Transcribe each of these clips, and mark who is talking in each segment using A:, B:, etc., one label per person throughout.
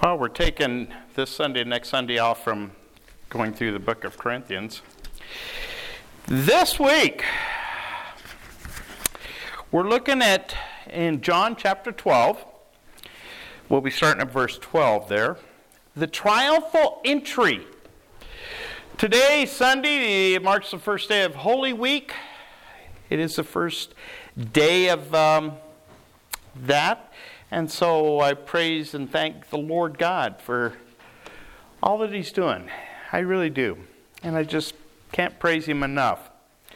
A: Well, we're taking this Sunday and next Sunday off from going through the book of Corinthians. This week, we're looking at in John chapter 12. We'll be starting at verse 12 there. The triumphal entry. Today, Sunday, marks the first day of Holy Week. It is the first day of that. And so I praise and thank the Lord God for all that He's doing. I really do. And I just can't praise Him enough.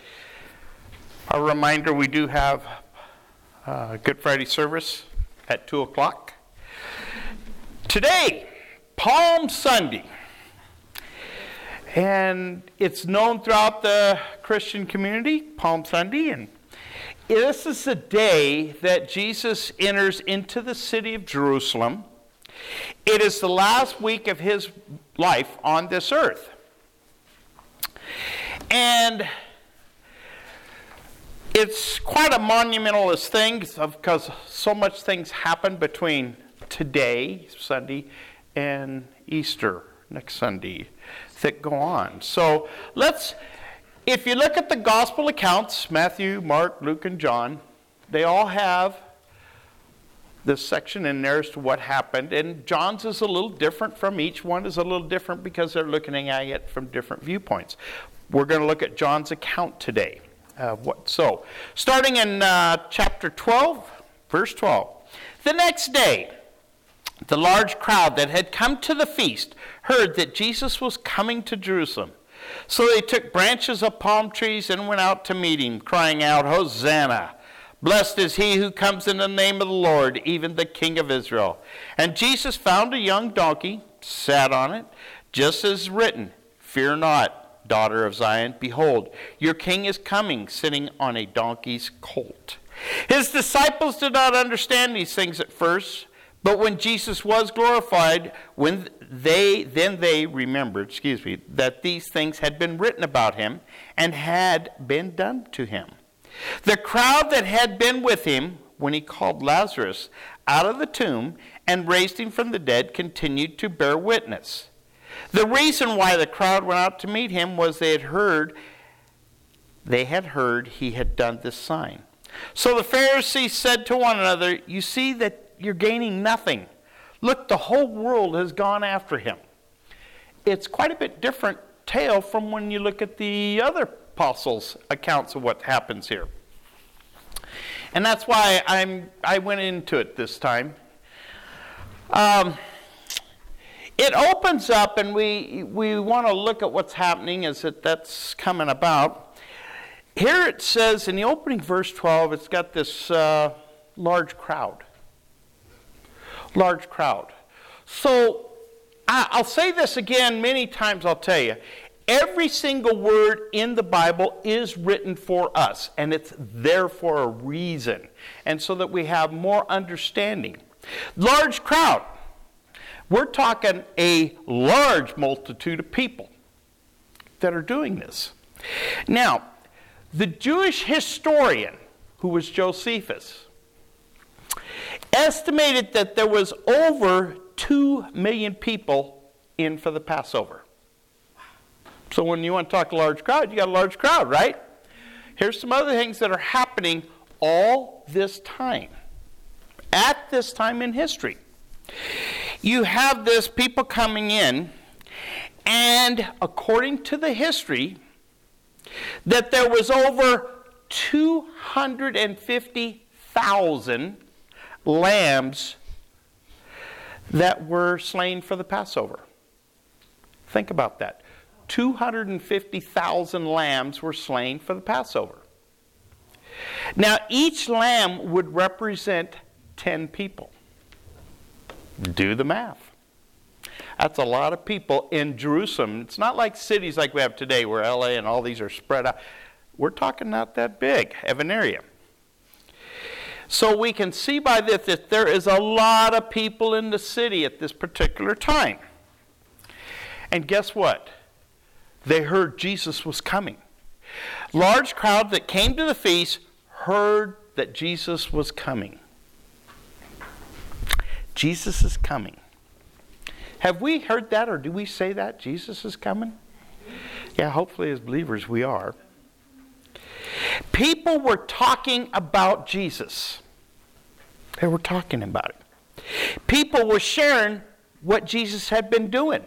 A: A reminder, we do have Good Friday service at 2 o'clock. Today, Palm Sunday. And it's known throughout the Christian community, Palm Sunday. And this is the day that Jesus enters into the city of Jerusalem. It is the last week of His life on this earth. And it's quite a monumentalist thing because so much things happen between today, Sunday, and Easter, next Sunday, that go on. So if you look at the gospel accounts, Matthew, Mark, Luke, and John, they all have this section in there as to what happened. And John's is a little different from each one, is a little different because they're looking at it from different viewpoints. We're going to look at John's account today. So, starting in chapter 12, verse 12. The next day, the large crowd that had come to the feast heard that Jesus was coming to Jerusalem. So they took branches of palm trees and went out to meet Him, crying out, Hosanna! Blessed is He who comes in the name of the Lord, even the King of Israel. And Jesus found a young donkey, sat on it, just as written, Fear not, daughter of Zion. Behold, your king is coming, sitting on a donkey's colt. His disciples did not understand these things at first, but when Jesus was glorified, then they remembered, that these things had been written about Him and had been done to Him. The crowd that had been with Him when He called Lazarus out of the tomb and raised him from the dead continued to bear witness. The reason why the crowd went out to meet Him was they had heard He had done this sign. So the Pharisees said to one another, You see that you're gaining nothing. Look, the whole world has gone after Him. It's quite a bit different tale from when you look at the other apostles' accounts of what happens here. And that's why I went into it this time. It opens up, and we want to look at what's happening as that's coming about. Here it says in the opening verse 12, it's got this large crowd. Large crowd. So I'll say this again many times, I'll tell you. Every single word in the Bible is written for us, and it's there for a reason, and so that we have more understanding. Large crowd. We're talking a large multitude of people that are doing this. Now, the Jewish historian, who was Josephus, estimated that there was over 2 million people in for the Passover. So when you want to talk a large crowd, you got a large crowd, right? Here's some other things that are happening all this time. At this time in history. You have this people coming in, and according to the history, that there was over 250,000 lambs that were slain for the Passover. Think about that. 250,000 lambs were slain for the Passover. Now, each lamb would represent 10 people. Do the math. That's a lot of people in Jerusalem. It's not like cities like we have today where LA and all these are spread out. We're talking not that big of an area. So we can see by this that there is a lot of people in the city at this particular time. And guess what? They heard Jesus was coming. Large crowd that came to the feast heard that Jesus was coming. Jesus is coming. Have we heard that, or do we say that? Jesus is coming? Yeah, hopefully as believers we are. People were talking about Jesus. They were talking about it. People were sharing what Jesus had been doing.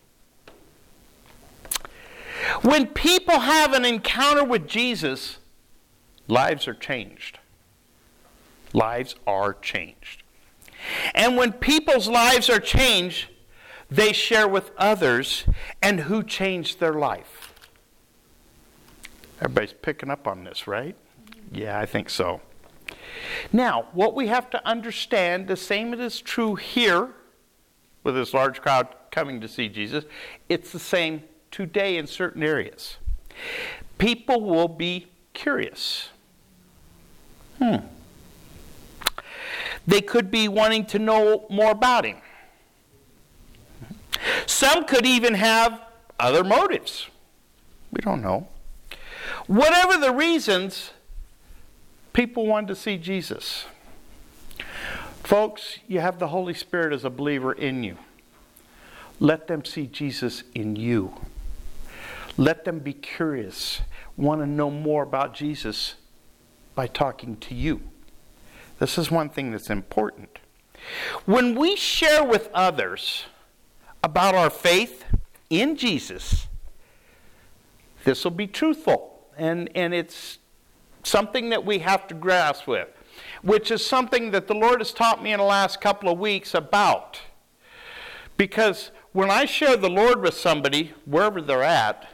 A: When people have an encounter with Jesus, lives are changed. Lives are changed. And when people's lives are changed, they share with others, and who changed their life. Everybody's picking up on this, right? Yeah, I think so. Now, what we have to understand, the same is true here, with this large crowd coming to see Jesus, it's the same today in certain areas. People will be curious. They could be wanting to know more about him. Some could even have other motives. We don't know. Whatever the reasons, people wanted to see Jesus. Folks, you have the Holy Spirit as a believer in you. Let them see Jesus in you. Let them be curious, want to know more about Jesus by talking to you. This is one thing that's important. When we share with others about our faith in Jesus, this will be truthful. And it's something that we have to grasp with, which is something that the Lord has taught me in the last couple of weeks about. Because when I share the Lord with somebody, wherever they're at,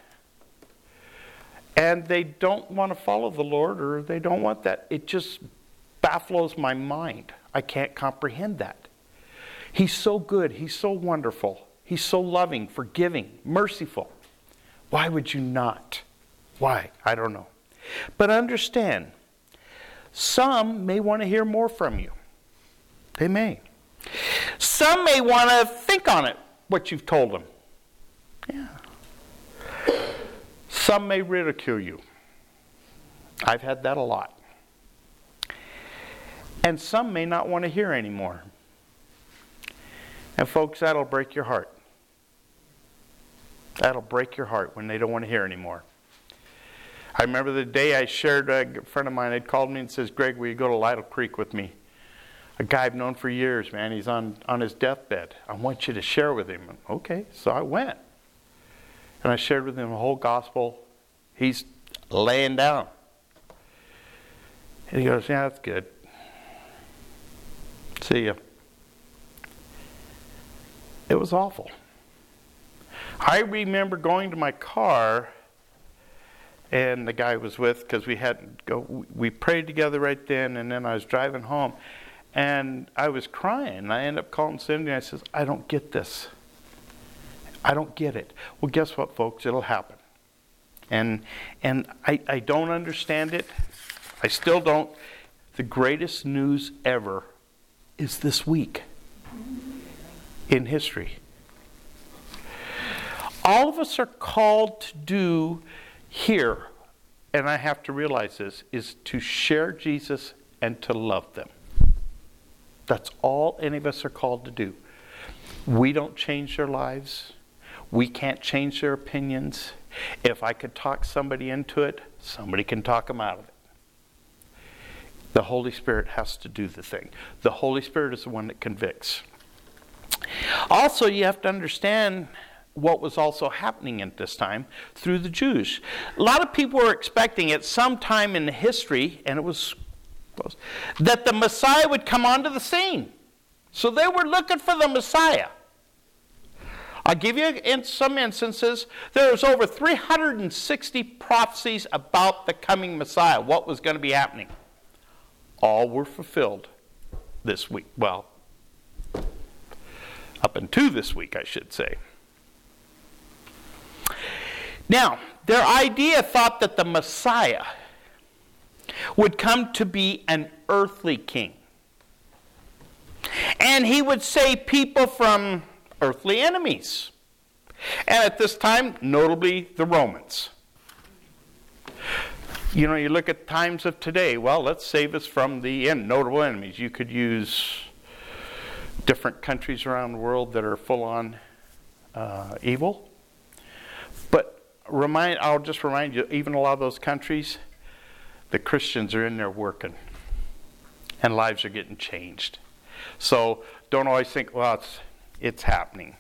A: and they don't want to follow the Lord, or they don't want that, it just baffles my mind. I can't comprehend that. He's so good. He's so wonderful. He's so loving, forgiving, merciful. Why would you not? Why? I don't know. But understand, some may want to hear more from you. They may. Some may want to think on it, what you've told them. Yeah. Some may ridicule you. I've had that a lot. And some may not want to hear anymore. And folks, that'll break your heart. That'll break your heart when they don't want to hear anymore. I remember the day I shared, a friend of mine had called me and says, Greg, will you go to Lytle Creek with me? A guy I've known for years, man. He's on his deathbed. I want you to share with him. Okay, so I went. And I shared with him the whole gospel. He's laying down. And he goes, yeah, that's good. See ya. It was awful. I remember going to my car, and the guy was with, because we prayed together right then, and then I was driving home, and I was crying. I ended up calling Cindy, and I says, I don't get this. I don't get it. Well, guess what, folks? It'll happen. And I don't understand it. I still don't. The greatest news ever is this week in history. All of us are called to do here, and I have to realize this, is to share Jesus and to love them. That's all any of us are called to do. We don't change their lives. We can't change their opinions. If I could talk somebody into it, somebody can talk them out of it. The Holy Spirit has to do the thing. The Holy Spirit is the one that convicts. Also, you have to understand what was also happening at this time through the Jews. A lot of people were expecting at some time in history, and it was close, that the Messiah would come onto the scene. So they were looking for the Messiah. I'll give you, in some instances, there was over 360 prophecies about the coming Messiah, what was going to be happening. All were fulfilled this week. Well, up until this week, I should say. Now, their idea thought that the Messiah would come to be an earthly king. And he would save people from earthly enemies. And at this time, notably the Romans. You know, you look at times of today, well, let's save us from the notable enemies. You could use different countries around the world that are full on evil. But I'll just remind you, even a lot of those countries, the Christians are in there working. And lives are getting changed. So don't always think, well, it's happening.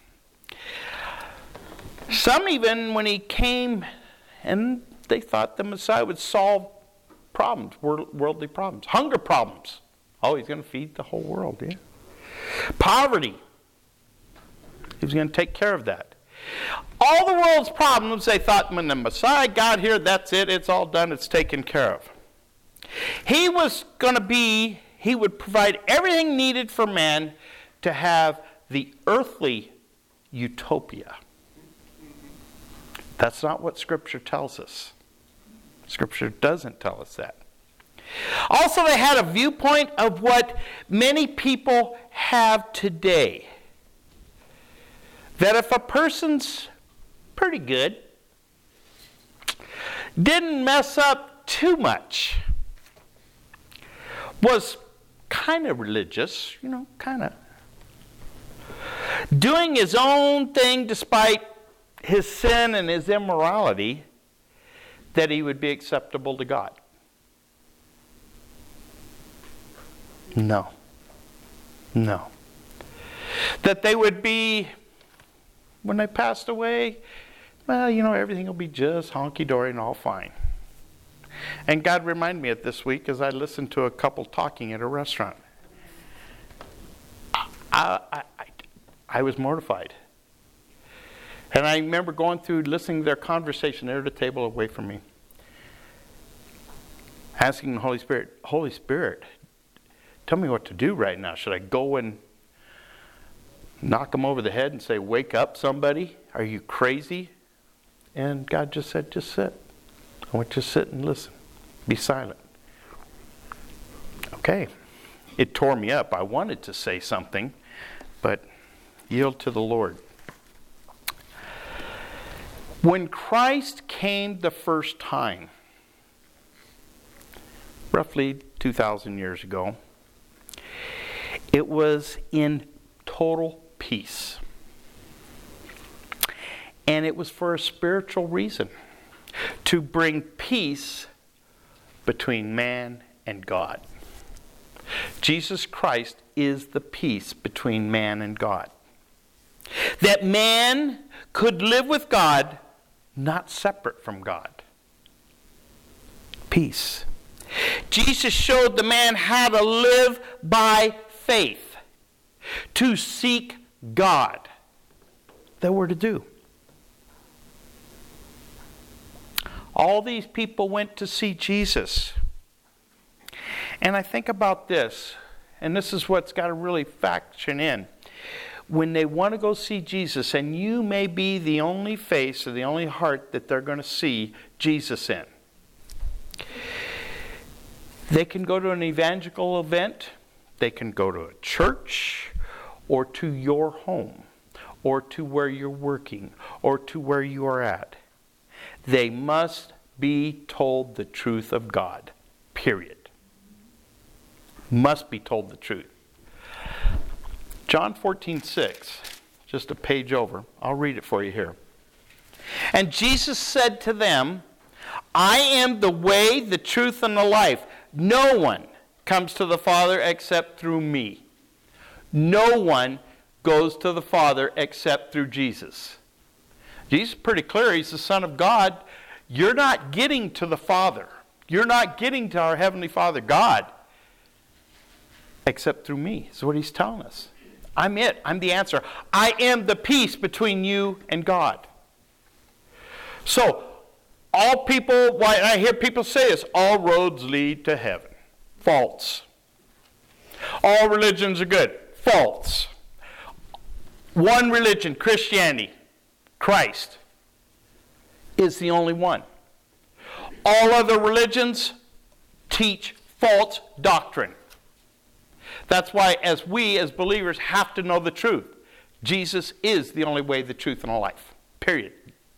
A: Some even, when he came, and they thought the Messiah would solve problems, worldly problems. Hunger problems. Oh, he's going to feed the whole world, yeah. Poverty. He was going to take care of that. All the world's problems, they thought when the Messiah got here, that's it, it's all done, it's taken care of. He would provide everything needed for man to have the earthly utopia. That's not what Scripture tells us. Scripture doesn't tell us that. Also, they had a viewpoint of what many people have today. That if a person's pretty good, didn't mess up too much, was kind of religious, kind of doing his own thing despite his sin and his immorality, that he would be acceptable to God. No. That they would be, when they passed away, well, everything will be just honky-dory and all fine. And God reminded me of this week as I listened to a couple talking at a restaurant. I was mortified. And I remember going through, listening to their conversation there at a table away from me. Asking the Holy Spirit, tell me what to do right now. Should I go and knock them over the head and say, wake up somebody? Are you crazy? And God just said, just sit. I want you to sit and listen. Be silent. Okay. It tore me up. I wanted to say something, but yield to the Lord. When Christ came the first time, roughly 2,000 years ago, it was in total peace. And it was for a spiritual reason, to bring peace between man and God. Jesus Christ is the peace between man and God. That man could live with God, not separate from God. Peace. Jesus showed the man how to live by faith, to seek God. That we're to do. All these people went to see Jesus. And I think about this, and this is what's got to really faction in. When they want to go see Jesus, and you may be the only face or the only heart that they're going to see Jesus in. They can go to an evangelical event, they can go to a church, or to your home, or to where you're working, or to where you are at. They must be told the truth of God. Period. Must be told the truth. John 14:6, just a page over. I'll read it for you here. And Jesus said to them, I am the way, the truth, and the life. No one comes to the Father except through me. No one goes to the Father except through Jesus. Jesus is pretty clear. He's the Son of God. You're not getting to the Father. You're not getting to our Heavenly Father, God, except through me. That's what he's telling us. I'm it. I'm the answer. I am the peace between you and God. So, all people, why I hear people say this, all roads lead to heaven. False. All religions are good. False. One religion, Christianity, Christ, is the only one. All other religions teach false doctrine. That's why we as believers have to know the truth. Jesus is the only way, the truth, and the life. Period.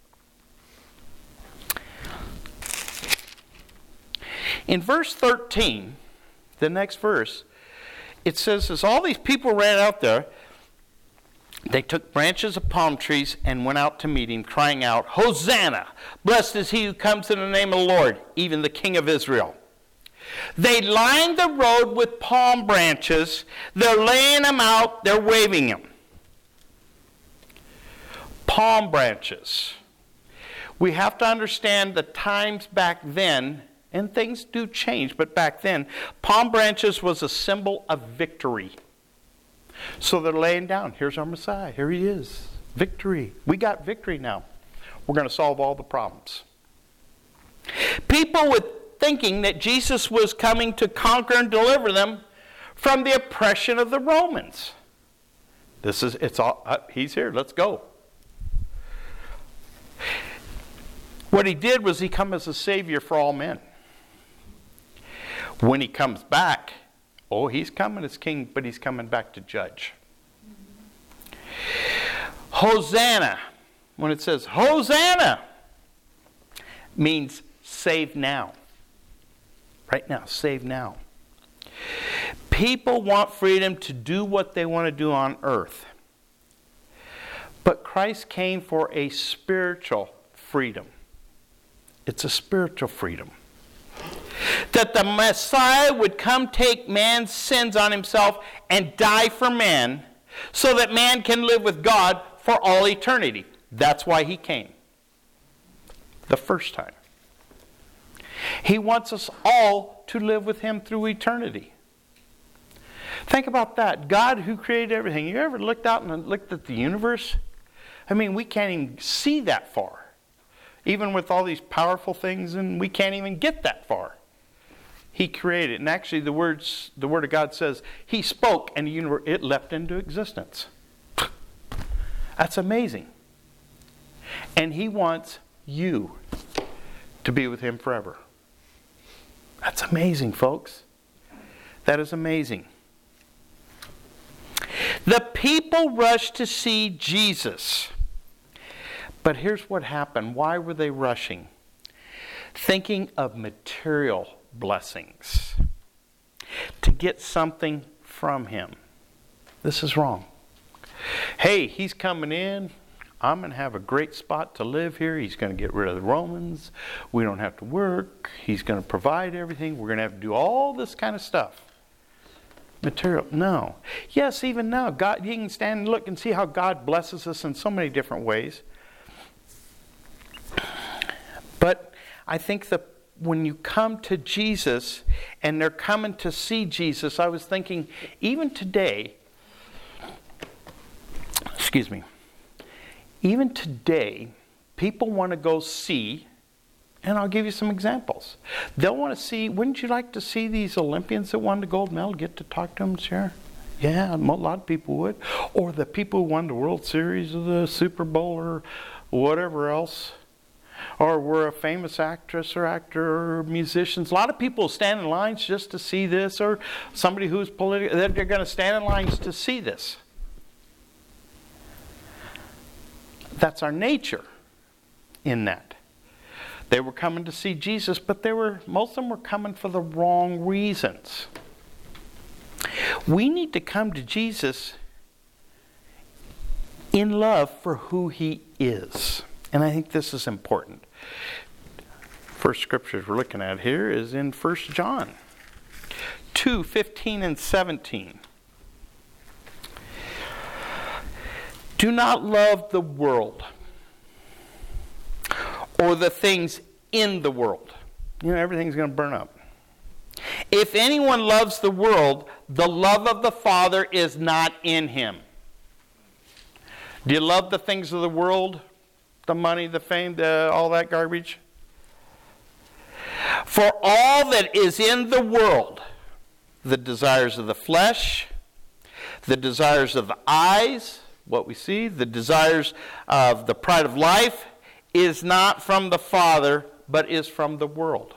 A: In verse 13, the next verse, it says, as all these people ran out there, They took branches of palm trees and went out to meet him, crying out, "Hosanna! Blessed is he who comes in the name of the Lord, even the King of Israel." They lined the road with palm branches. They're laying them out. They're waving them. Palm branches. We have to understand the times back then, and things do change, but back then, palm branches was a symbol of victory. So they're laying down. Here's our Messiah. Here he is. Victory. We got victory now. We're going to solve all the problems. People were thinking that Jesus was coming to conquer and deliver them from the oppression of the Romans. He's here. Let's go. What he did was he come as a savior for all men. When he comes back, he's coming as king, but he's coming back to judge. Hosanna, when it says Hosanna, means save now. Right now, save now. People want freedom to do what they want to do on earth. But Christ came for a spiritual freedom. It's a spiritual freedom. That the Messiah would come take man's sins on himself and die for man so that man can live with God for all eternity. That's why he came. The first time. He wants us all to live with him through eternity. Think about that. God who created everything. You ever looked out and looked at the universe? I mean, we can't even see that far. Even with all these powerful things, and we can't even get that far. He created. And actually the Word of God says, he spoke and the universe, it leapt into existence. That's amazing. And he wants you to be with him forever. That's amazing, folks. That is amazing. The people rushed to see Jesus. But here's what happened. Why were they rushing? Thinking of material blessings. To get something from him. This is wrong. Hey, he's coming in. I'm going to have a great spot to live here. He's going to get rid of the Romans. We don't have to work. He's going to provide everything. We're going to have to do all this kind of stuff. Material. No. Yes, even now, God, you can stand and look and see how God blesses us in so many different ways. But I think that when you come to Jesus and they're coming to see Jesus, I was thinking, even today, even today, people want to go see, and I'll give you some examples. They'll want to see, wouldn't you like to see these Olympians that won the gold medal, get to talk to them, share? Yeah, a lot of people would. Or the people who won the World Series or the Super Bowl or whatever else. Or were a famous actress or actor or musicians. A lot of people stand in lines just to see this, or somebody who's political. They're going to stand in lines to see this. That's our nature in that. They were coming to see Jesus, but most of them were coming for the wrong reasons. We need to come to Jesus in love for who he is. And I think this is important. First scriptures we're looking at here is in 1 John 2:15 and 17. Do not love the world or the things in the world. Everything's going to burn up. If anyone loves the world, the love of the Father is not in him. Do you love the things of the world? The money, the fame, all that garbage? For all that is in the world, the desires of the flesh, the desires of the eyes, what we see, the desires of the pride of life, is not from the Father, but is from the world.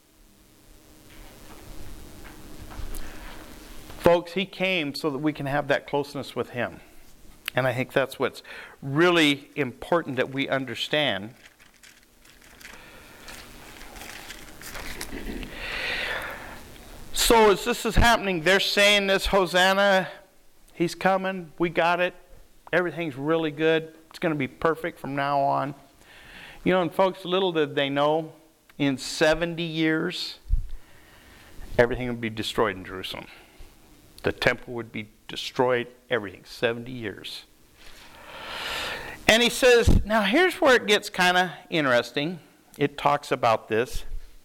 A: Folks, he came so that we can have that closeness with him. And I think that's what's really important that we understand. So as this is happening, they're saying this, Hosanna, he's coming, we got it. Everything's really good. It's going to be perfect from now on. You know, and folks, little did they know, in 70 years, everything would be destroyed in Jerusalem. The temple would be destroyed, everything, 70 years. And he says, now here's where it gets kind of interesting. It talks about this.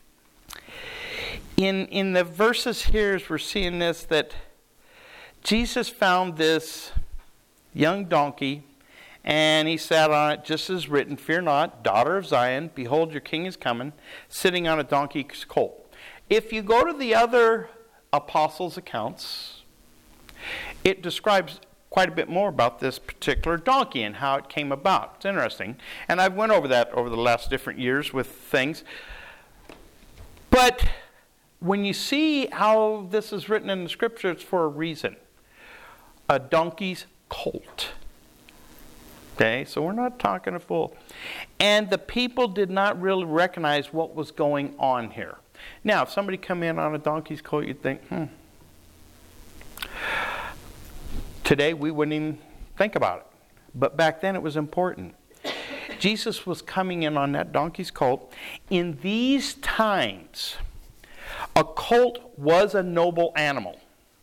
A: In the verses here, as we're seeing this, that Jesus found this young donkey, and he sat on it, just as written, "Fear not, daughter of Zion, behold, your king is coming, sitting on a donkey's colt." If you go to the other apostles' accounts, it describes quite a bit more about this particular donkey and how it came about. It's interesting. And I've went over that over the last different years with things. But when you see how this is written in the Scripture, it's for a reason. A donkey's colt. Okay, so we're not talking a fool. And the people did not really recognize what was going on here. Now, if somebody come in on a donkey's colt, you'd think, Today, we wouldn't even think about it. But back then, it was important. Jesus was coming in on that donkey's colt. In these times, a colt was a noble animal.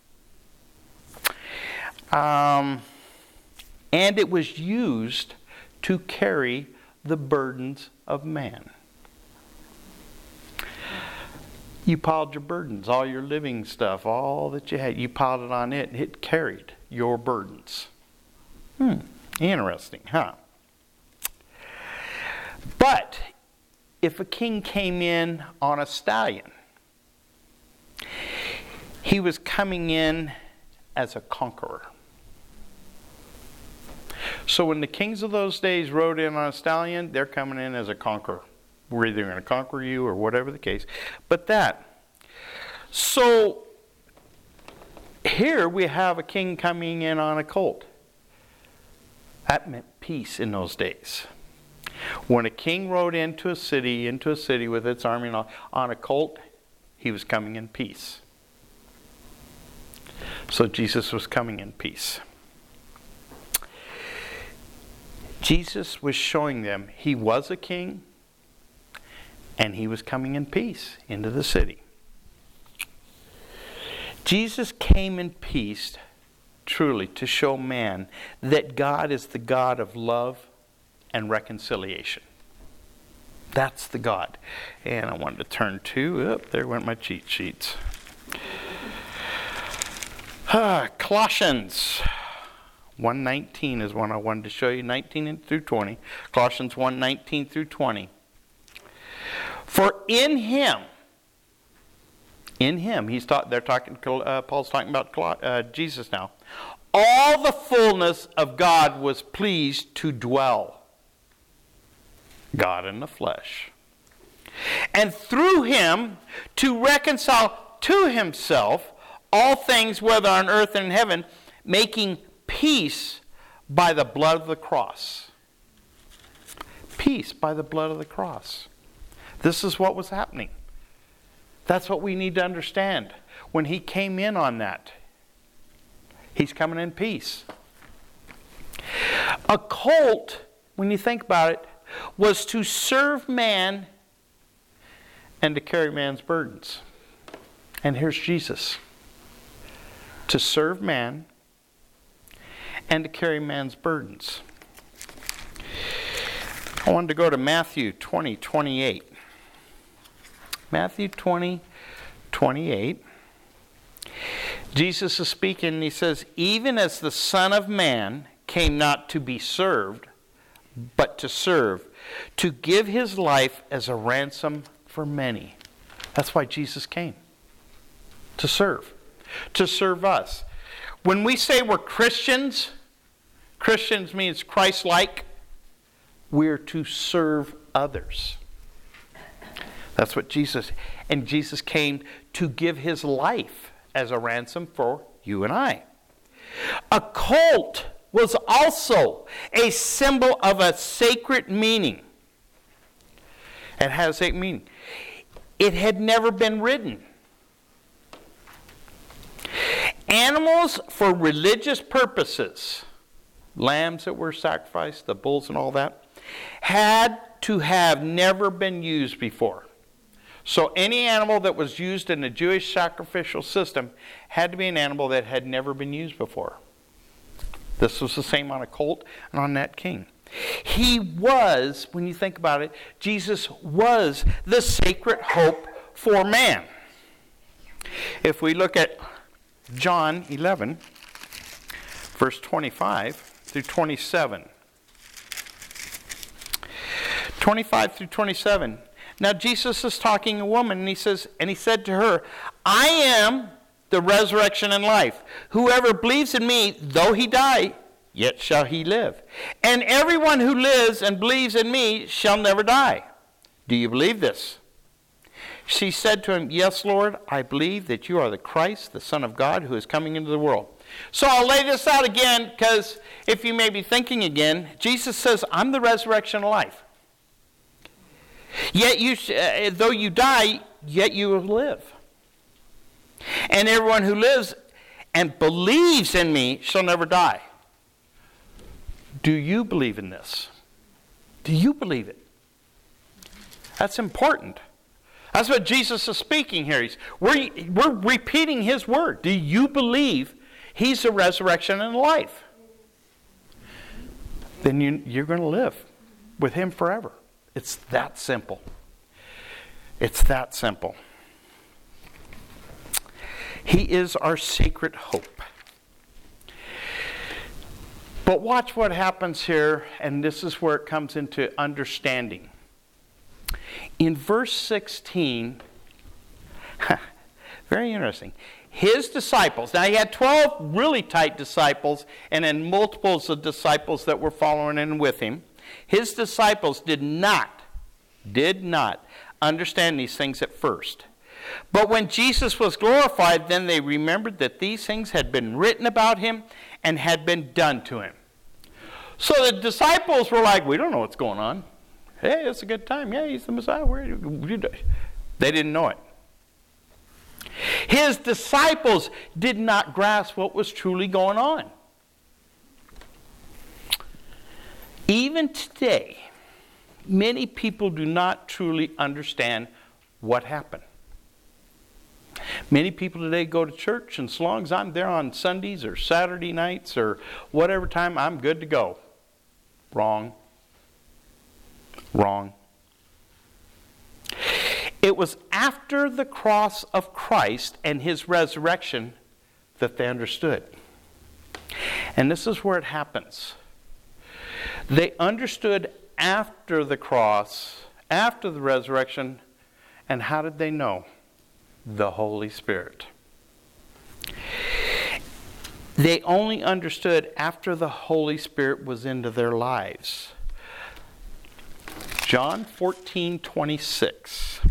A: And it was used to carry the burdens of man. You piled your burdens, all your living stuff, all that you had, you piled it on it, and it carried your burdens. Interesting, huh? But if a king came in on a stallion, he was coming in as a conqueror. So when the kings of those days rode in on a stallion, they're coming in as a conqueror. We're either going to conquer you or whatever the case. But that. So here we have a king coming in on a colt. That meant peace in those days. When a king rode into a city with its army on a colt, he was coming in peace. So Jesus was coming in peace. Jesus was showing them he was a king and he was coming in peace into the city. Jesus came in peace truly to show man that God is the God of love and reconciliation. That's the God. And I wanted to turn to, there went my cheat sheets. Colossians 1:19 is one I wanted to show you, 19 through 20. Colossians 1:19 through 20. For in him, Paul's talking about Jesus now. All the fullness of God was pleased to dwell. God in the flesh. And through him to reconcile to himself all things, whether on earth and in heaven, making peace by the blood of the cross. Peace by the blood of the cross. This is what was happening. That's what we need to understand. When he came in on that, he's coming in peace. A colt, when you think about it, was to serve man and to carry man's burdens. And here's Jesus. To serve man and to carry man's burdens. I wanted to go to Matthew 20:28. Matthew 20:28. Jesus is speaking and he says, even as the Son of Man came not to be served, but to serve, to give his life as a ransom for many. That's why Jesus came. To serve. To serve us. When we say we're Christians, Christians means Christ-like. We're to serve others. That's what Jesus, and Jesus came to give his life as a ransom for you and I. A colt was also a symbol of a sacred meaning. It had a sacred meaning. It had never been ridden. Animals for religious purposes lambs that were sacrificed, the bulls and all that, had to have never been used before. So any animal that was used in the Jewish sacrificial system had to be an animal that had never been used before. This was the same on a colt and on that king. He was, when you think about it, Jesus was the sacred hope for man. If we look at John 11, verse 25 through 27. 25 through 27. Now Jesus is talking to a woman, and he said to her, I am the resurrection and life. Whoever believes in me, though he die, yet shall he live. And everyone who lives and believes in me shall never die. Do you believe this? She said to him, Yes, Lord, I believe that you are the Christ, the Son of God, who is coming into the world. So I'll lay this out again, because if you may be thinking again, Jesus says, I'm the resurrection and life. Yet though you die, yet you will live. And everyone who lives and believes in me shall never die. Do you believe in this? Do you believe it? That's important. That's what Jesus is speaking here. We're repeating his word. Do you believe he's the resurrection and life? Then you're going to live with him forever. It's that simple. It's that simple. He is our sacred hope. But watch what happens here, and this is where it comes into understanding. In verse 16, very interesting. His disciples, now he had 12 really tight disciples, and then multiples of disciples that were following in with him. His disciples did not understand these things at first. But when Jesus was glorified, then they remembered that these things had been written about him and had been done to him. So the disciples were like, we don't know what's going on. Hey, it's a good time. Yeah, he's the Messiah. They didn't know it. His disciples did not grasp what was truly going on. Even today, many people do not truly understand what happened. Many people today go to church, and as long as I'm there on Sundays or Saturday nights or whatever time, I'm good to go. Wrong. Wrong. It was after the cross of Christ and his resurrection that they understood. And this is where it happens. They understood after the cross, after the resurrection, and how did they know? The Holy Spirit. They only understood after the Holy Spirit was into their lives. John 14:26.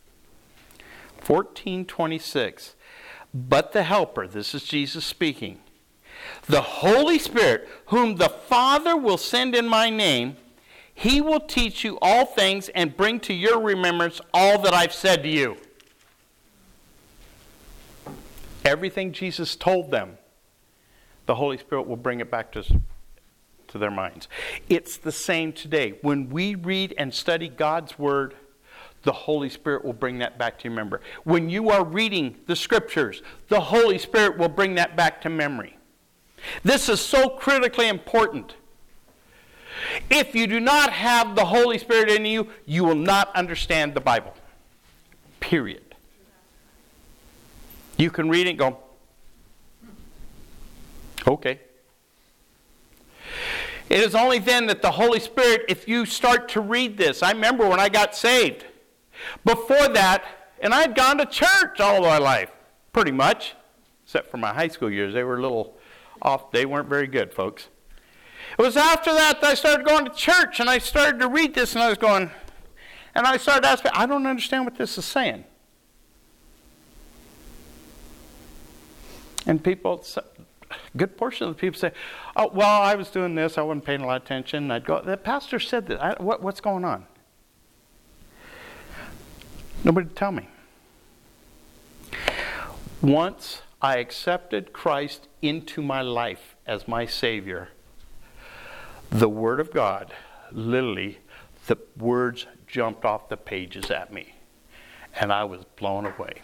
A: 14:26. But the Helper, this is Jesus speaking, the Holy Spirit, whom the Father will send in my name, he will teach you all things and bring to your remembrance all that I've said to you. Everything Jesus told them, the Holy Spirit will bring it back to their minds. It's the same today. When we read and study God's Word, the Holy Spirit will bring that back to your memory. When you are reading the Scriptures, the Holy Spirit will bring that back to memory. This is so critically important. If you do not have the Holy Spirit in you, you will not understand the Bible. Period. You can read it and go, okay. It is only then that the Holy Spirit, if you start to read this, I remember when I got saved. Before that, and I'd gone to church all my life, pretty much, except for my high school years. They were a little off. They weren't very good, folks. It was after that I started going to church, and I started to read this, and I was going, and I started asking, I don't understand what this is saying. And people, a good portion of the people say, oh, well, I was doing this, I wasn't paying a lot of attention. I'd go, the pastor said that, what's going on? Nobody tell me. Once I accepted Christ into my life as my Savior, The Word of God, literally, the words jumped off the pages at me. And I was blown away.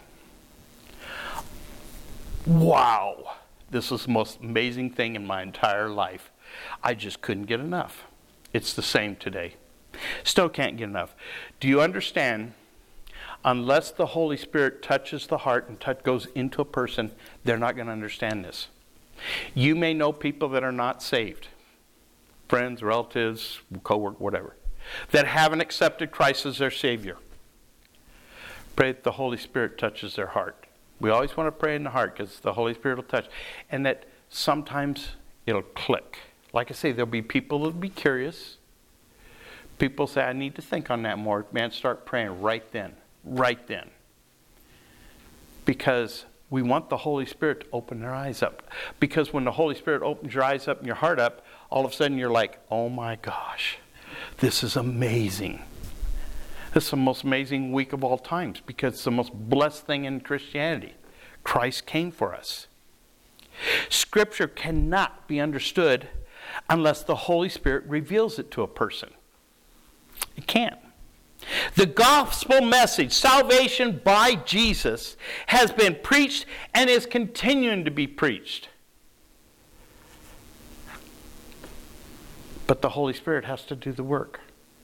A: Wow! This was the most amazing thing in my entire life. I just couldn't get enough. It's the same today. Still can't get enough. Do you understand? Unless the Holy Spirit touches the heart and goes into a person, they're not going to understand this. You may know people that are not saved. Friends, relatives, co-workers, whatever. That haven't accepted Christ as their Savior. Pray that the Holy Spirit touches their heart. We always want to pray in the heart because the Holy Spirit will touch. And that sometimes it'll click. Like I say, there'll be people that'll be curious. People say, I need to think on that more. Man, start praying right then. Right then. Because we want the Holy Spirit to open their eyes up. Because when the Holy Spirit opens your eyes up and your heart up, all of a sudden you're like, oh my gosh, this is amazing. This is the most amazing week of all times because it's the most blessed thing in Christianity. Christ came for us. Scripture cannot be understood unless the Holy Spirit reveals it to a person. It can't. The gospel message, salvation by Jesus, has been preached and is continuing to be preached. But the Holy Spirit has to do the work.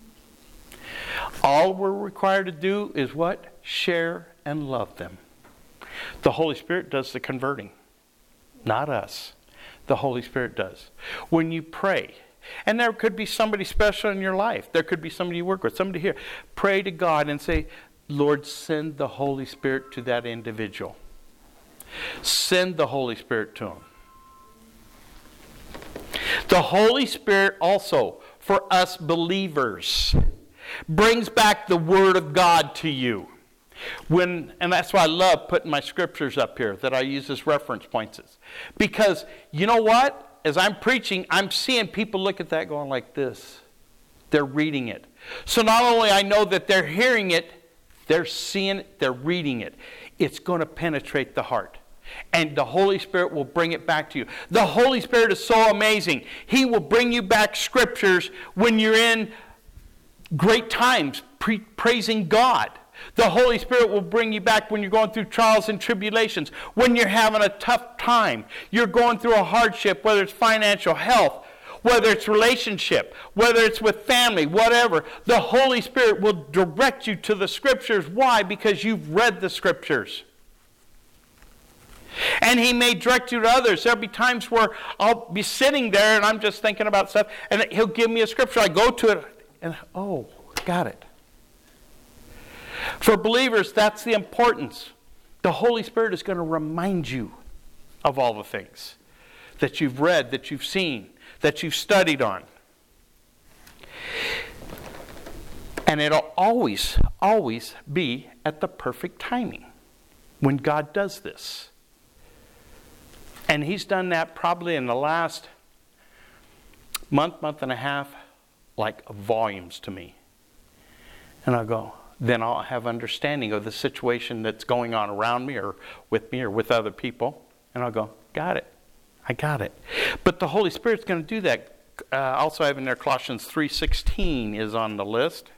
A: All we're required to do is what? Share and love them. The Holy Spirit does the converting. Not us. The Holy Spirit does. When you pray, and there could be somebody special in your life. There could be somebody you work with, somebody here. Pray to God and say, Lord, send the Holy Spirit to that individual. Send the Holy Spirit to him. The Holy Spirit also, for us believers, brings back the Word of God to you. And that's why I love putting my scriptures up here that I use as reference points. Because you know what? As I'm preaching, I'm seeing people look at that going like this. They're reading it. So not only I know that they're hearing it, they're seeing it, they're reading it. It's going to penetrate the heart. And the Holy Spirit will bring it back to you. The Holy Spirit is so amazing. He will bring you back scriptures when you're in great times praising God. The Holy Spirit will bring you back when you're going through trials and tribulations, when you're having a tough time, you're going through a hardship, whether it's financial, health, whether it's relationship, whether it's with family, whatever. The Holy Spirit will direct you to the Scriptures. Why? Because you've read the Scriptures. And He may direct you to others. There'll be times where I'll be sitting there and I'm just thinking about stuff, and He'll give me a scripture. I go to it and, oh, got it. For believers, that's the importance. The Holy Spirit is going to remind you of all the things that you've read, that you've seen, that you've studied on. And it'll always, always be at the perfect timing when God does this. And He's done that probably in the last month and a half, like volumes to me. And I'll go, then I'll have understanding of the situation that's going on around me or with other people. And I'll go, got it. I got it. But the Holy Spirit's going to do that. Also I have in there Colossians 3:16 is on the list.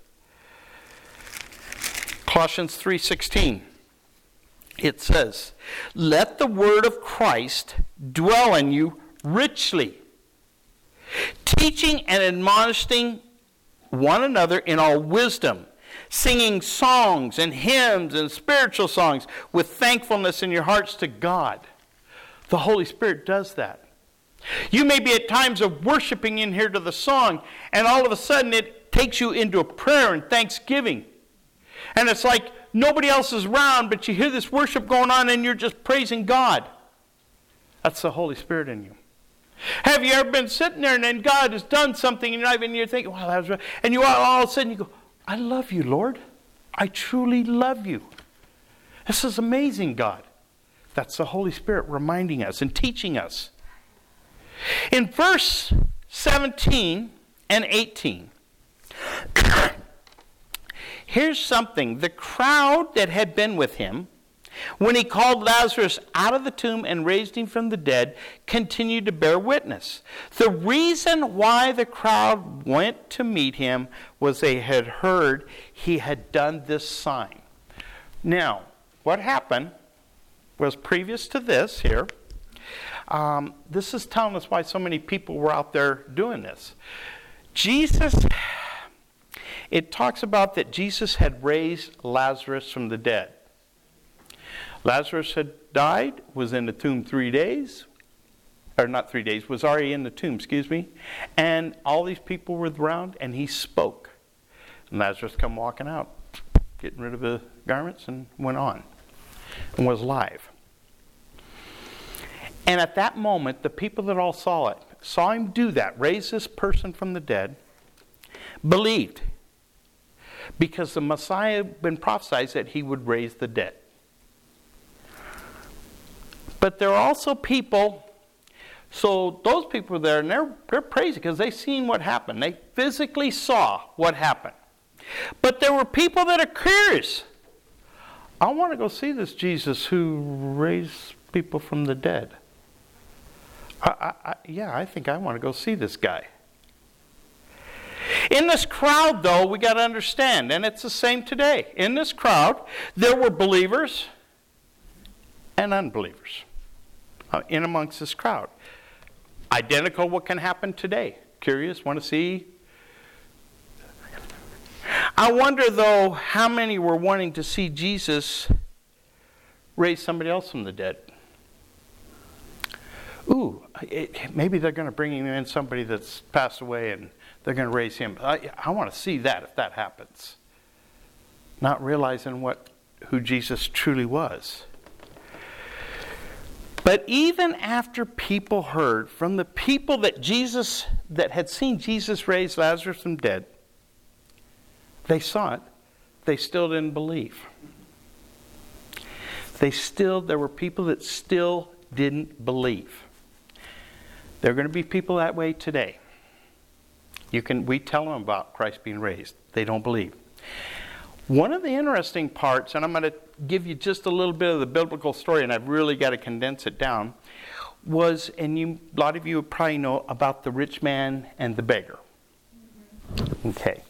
A: Colossians 3:16. It says, let the word of Christ dwell in you richly, teaching and admonishing one another in all wisdom, singing songs and hymns and spiritual songs with thankfulness in your hearts to God. The Holy Spirit does that. You may be at times of worshiping in here to the song, and all of a sudden it takes you into a prayer and thanksgiving. And it's like nobody else is around, but you hear this worship going on and you're just praising God. That's the Holy Spirit in you. Have you ever been sitting there and then God has done something and you're thinking, well, that was right. And you all of a sudden you go, I love you, Lord. I truly love you. This is amazing, God. That's the Holy Spirit reminding us and teaching us. In verse 17 and 18, here's something. The crowd that had been with him when he called Lazarus out of the tomb and raised him from the dead, continued to bear witness. The reason why the crowd went to meet him was they had heard he had done this sign. Now, what happened was previous to this here, this is telling us why so many people were out there doing this. It talks about that Jesus had raised Lazarus from the dead. Lazarus had died, was in the tomb 3 days, or not 3 days, was already in the tomb, and all these people were around, and he spoke. And Lazarus come walking out, getting rid of the garments, and went on, and was alive. And at that moment, the people that all saw him do that, raise this person from the dead, believed. Because the Messiah had been prophesied that he would raise the dead. But there are also people, so those people were there, and they're praising because they seen what happened. They physically saw what happened. But there were people that are curious. I want to go see this Jesus who raised people from the dead. I think I want to go see this guy. In this crowd, though, we got to understand, and it's the same today. In this crowd, there were believers and unbelievers in amongst this crowd. Identical what can happen today. Curious, want to see? I wonder, though, how many were wanting to see Jesus raise somebody else from the dead. Maybe they're going to bring him in, somebody that's passed away, and they're going to raise him. I want to see that if that happens. Not realizing who Jesus truly was. But even after people heard from the people that had seen Jesus raise Lazarus from dead, they saw it, they still didn't believe. There were people that still didn't believe. There are going to be people that way today. We tell them about Christ being raised. They don't believe. One of the interesting parts, and I'm going to give you just a little bit of the biblical story, and I've really got to condense it down, was, and a lot of you probably know about the rich man and the beggar. Okay.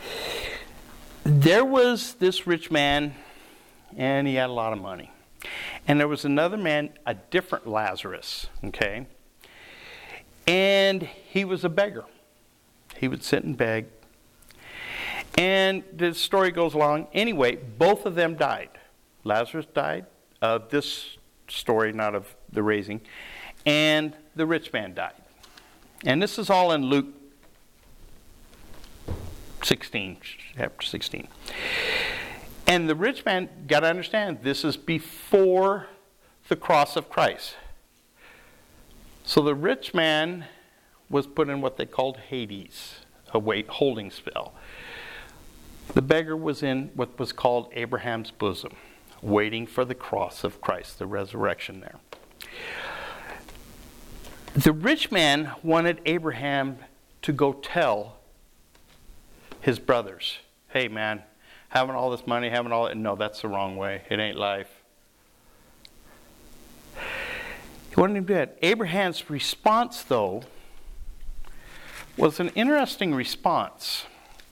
A: There was this rich man, and he had a lot of money. And there was another man, a different Lazarus, okay? And he was a beggar. He would sit and beg. And the story goes along. Anyway, both of them died. Lazarus died. This story, not of the raising. And the rich man died. And this is all in Luke 16, chapter 16. And the rich man, got to understand, this is before the cross of Christ. So the rich man was put in what they called Hades, a holding spell. The beggar was in what was called Abraham's bosom, waiting for the cross of Christ, the resurrection there. The rich man wanted Abraham to go tell his brothers, hey man, having all this money, no, that's the wrong way. It ain't life. He wanted him to do that. Abraham's response, though, was an interesting response.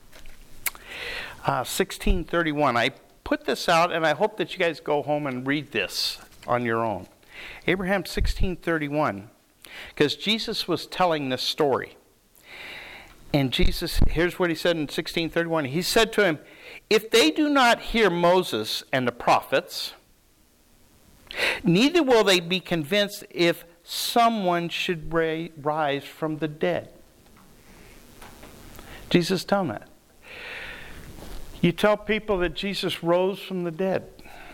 A: 16:31. I put this out, and I hope that you guys go home and read this on your own. Abraham 16:31, because Jesus was telling this story. And Jesus, here's what he said in 16:31. He said to him, if they do not hear Moses and the prophets, neither will they be convinced if someone should rise from the dead. Jesus told them that. You tell people that Jesus rose from the dead.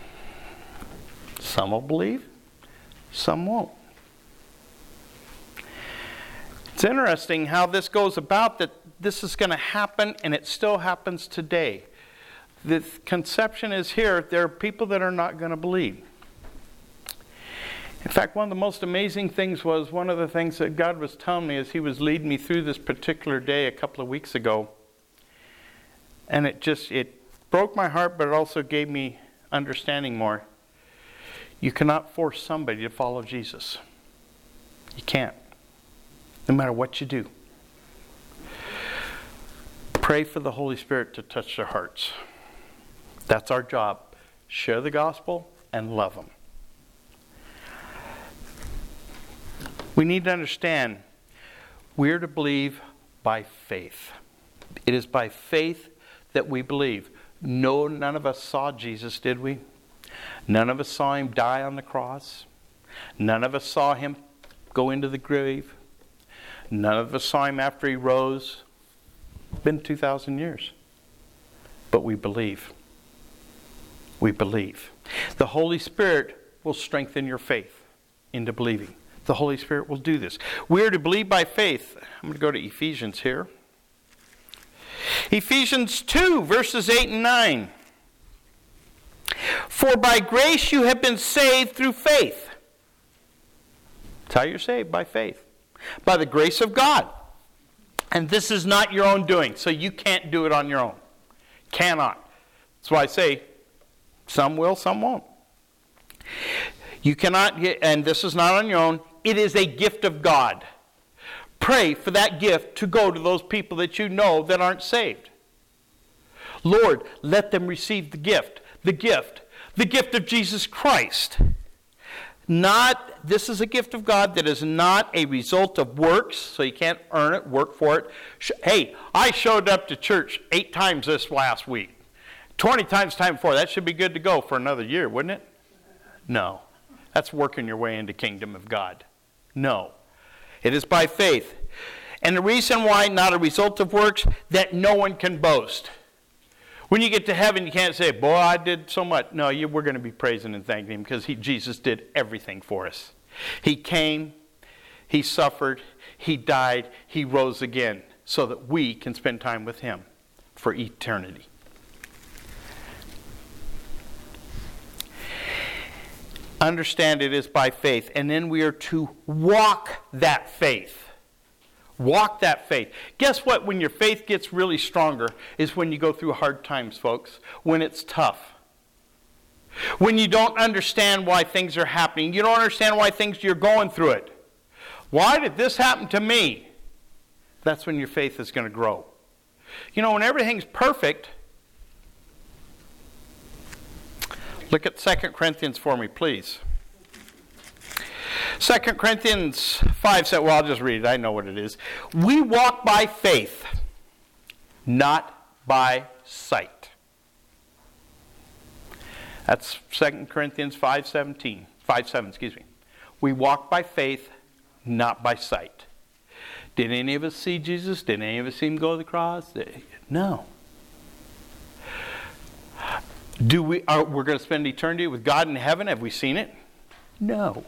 A: Some will believe, some won't. It's interesting how this goes about, that this is going to happen, and it still happens today. The conception is here, there are people that are not going to believe. In fact, one of the most amazing things was, one of the things that God was telling me as he was leading me through this particular day a couple of weeks ago, and it broke my heart, but it also gave me understanding more. You cannot force somebody to follow Jesus. You can't. No matter what you do. Pray for the Holy Spirit to touch their hearts. That's our job. Share the gospel and love them. We need to understand we're to believe by faith. It is by faith that we believe. No, none of us saw Jesus, did we? None of us saw him die on the cross. None of us saw him go into the grave. None of us saw him after he rose. It's been 2,000 years. But we believe. We believe. The Holy Spirit will strengthen your faith into believing. The Holy Spirit will do this. We are to believe by faith. I'm going to go to Ephesians here. Ephesians 2, verses 8 and 9. For by grace you have been saved through faith. That's how you're saved, by faith. By the grace of God. And this is not your own doing, so you can't do it on your own. Cannot. That's why I say, some will, some won't. You cannot get, and this is not on your own, it is a gift of God. Pray for that gift to go to those people that you know that aren't saved. Lord, let them receive the gift of Jesus Christ. This is a gift of God that is not a result of works, so you can't earn it, work for it. Hey, I showed up to church 8 times this last week. 20 times time before. That should be good to go for another year, wouldn't it? No. That's working your way into kingdom of God. No. It is by faith. And the reason why, not a result of works, that no one can boast. When you get to heaven, you can't say, boy, I did so much. No, we're going to be praising and thanking him because Jesus did everything for us. He came, he suffered, he died, he rose again so that we can spend time with him for eternity. Understand it is by faith. And then we are to walk that faith. Walk that faith. Guess what? When your faith gets really stronger is when you go through hard times, folks. When it's tough. When you don't understand why things are happening. You don't understand why you're going through it. Why did this happen to me? That's when your faith is going to grow. You know, when everything's perfect. Look at 2 Corinthians for me, please. 2 Corinthians 5 said, well, I'll just read it. I know what it is. We walk by faith, not by sight. That's 2 Corinthians 5:7. We walk by faith, not by sight. Did any of us see Jesus? Did any of us see him go to the cross? No. We're going to spend eternity with God in heaven? Have we seen it? No.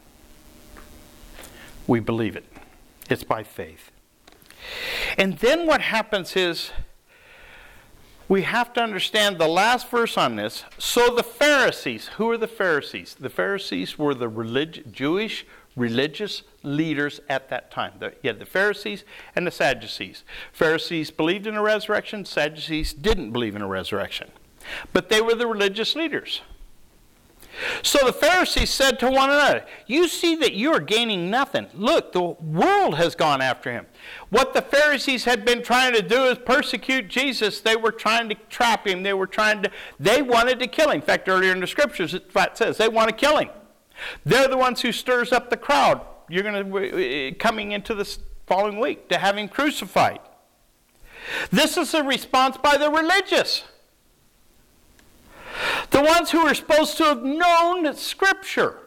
A: We believe it. It's by faith. And then what happens is we have to understand the last verse on this. So the Pharisees, who are the Pharisees? The Pharisees were the Jewish religious leaders at that time. You had the Pharisees and the Sadducees. Pharisees believed in a resurrection. Sadducees didn't believe in a resurrection. But they were the religious leaders. So the Pharisees said to one another, you see that you are gaining nothing. Look, the world has gone after him. What the Pharisees had been trying to do is persecute Jesus. They were trying to trap him. They wanted to kill him. In fact, earlier in the scriptures, it says they want to kill him. They're the ones who stirs up the crowd. You're going to coming into this following week to have him crucified. This is a response by the religious. The ones who are supposed to have known Scripture.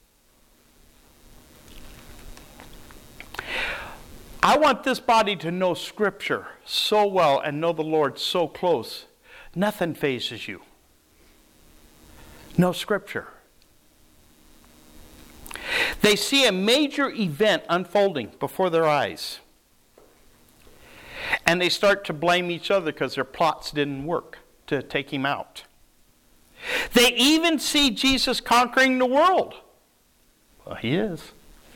A: I want this body to know Scripture so well and know the Lord so close. Nothing phases you. Know Scripture. They see a major event unfolding before their eyes. And they start to blame each other because their plots didn't work to take him out. They even see Jesus conquering the world. Well, he is.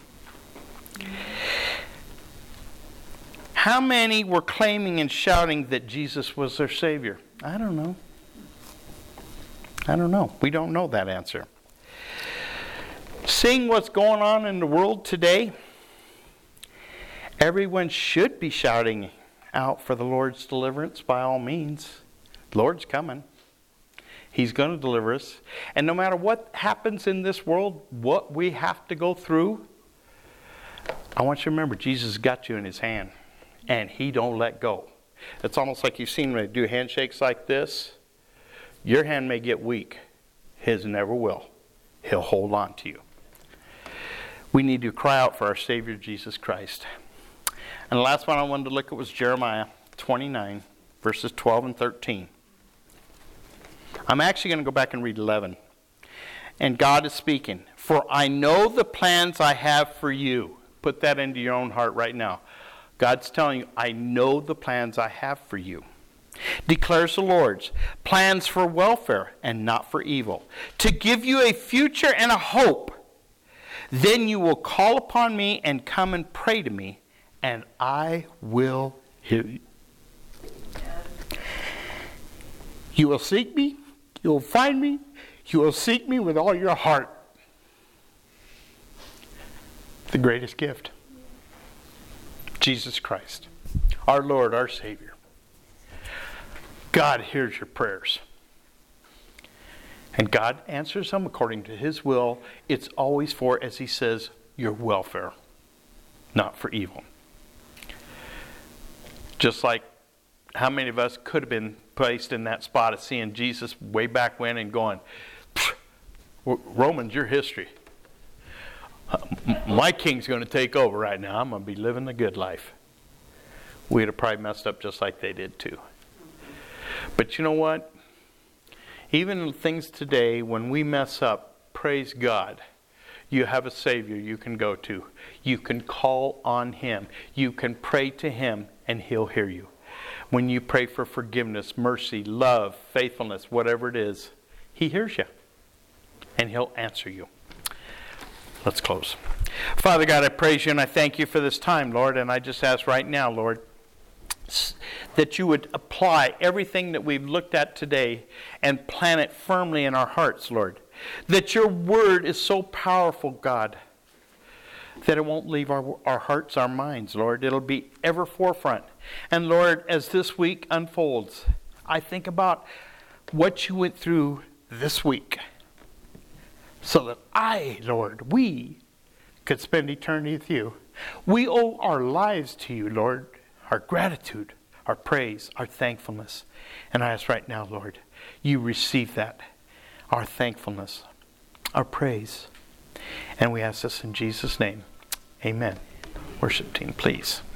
A: How many were claiming and shouting that Jesus was their Savior? I don't know. We don't know that answer. Seeing what's going on in the world today, everyone should be shouting out for the Lord's deliverance by all means. The Lord's coming. He's going to deliver us. And no matter what happens in this world, what we have to go through, I want you to remember, Jesus got you in his hand. And he don't let go. It's almost like you've seen when they do handshakes like this. Your hand may get weak. His never will. He'll hold on to you. We need to cry out for our Savior, Jesus Christ. And the last one I wanted to look at was Jeremiah 29, verses 12 and 13. I'm actually going to go back and read 11. And God is speaking. For I know the plans I have for you. Put that into your own heart right now. God's telling you, I know the plans I have for you. Declares the Lord, plans for welfare and not for evil, to give you a future and a hope. Then you will call upon me and come and pray to me, and I will hear you. You will seek me, you will find me, you will seek me with all your heart. The greatest gift. Jesus Christ, our Lord, our Savior. God hears your prayers. And God answers them according to his will. It's always for, as he says, your welfare, not for evil. Just like how many of us could have been placed in that spot of seeing Jesus way back when and going, Romans, your history. My king's going to take over right now. I'm going to be living the good life. We'd have probably messed up just like they did too. But you know what? Even in things today, when we mess up, praise God. You have a Savior you can go to. You can call on him. You can pray to him and he'll hear you. When you pray for forgiveness, mercy, love, faithfulness, whatever it is, he hears you. And he'll answer you. Let's close. Father God, I praise you and I thank you for this time, Lord. And I just ask right now, Lord, that you would apply everything that we've looked at today and plant it firmly in our hearts, Lord. That your word is so powerful, God, that it won't leave our hearts, our minds, Lord. It'll be ever forefront. And Lord, as this week unfolds, I think about what you went through this week. So that I, Lord, we could spend eternity with you. We owe our lives to you, Lord. Our gratitude, our praise, our thankfulness. And I ask right now, Lord, you receive that. Our thankfulness, our praise. And we ask this in Jesus' name. Amen. Worship team, please.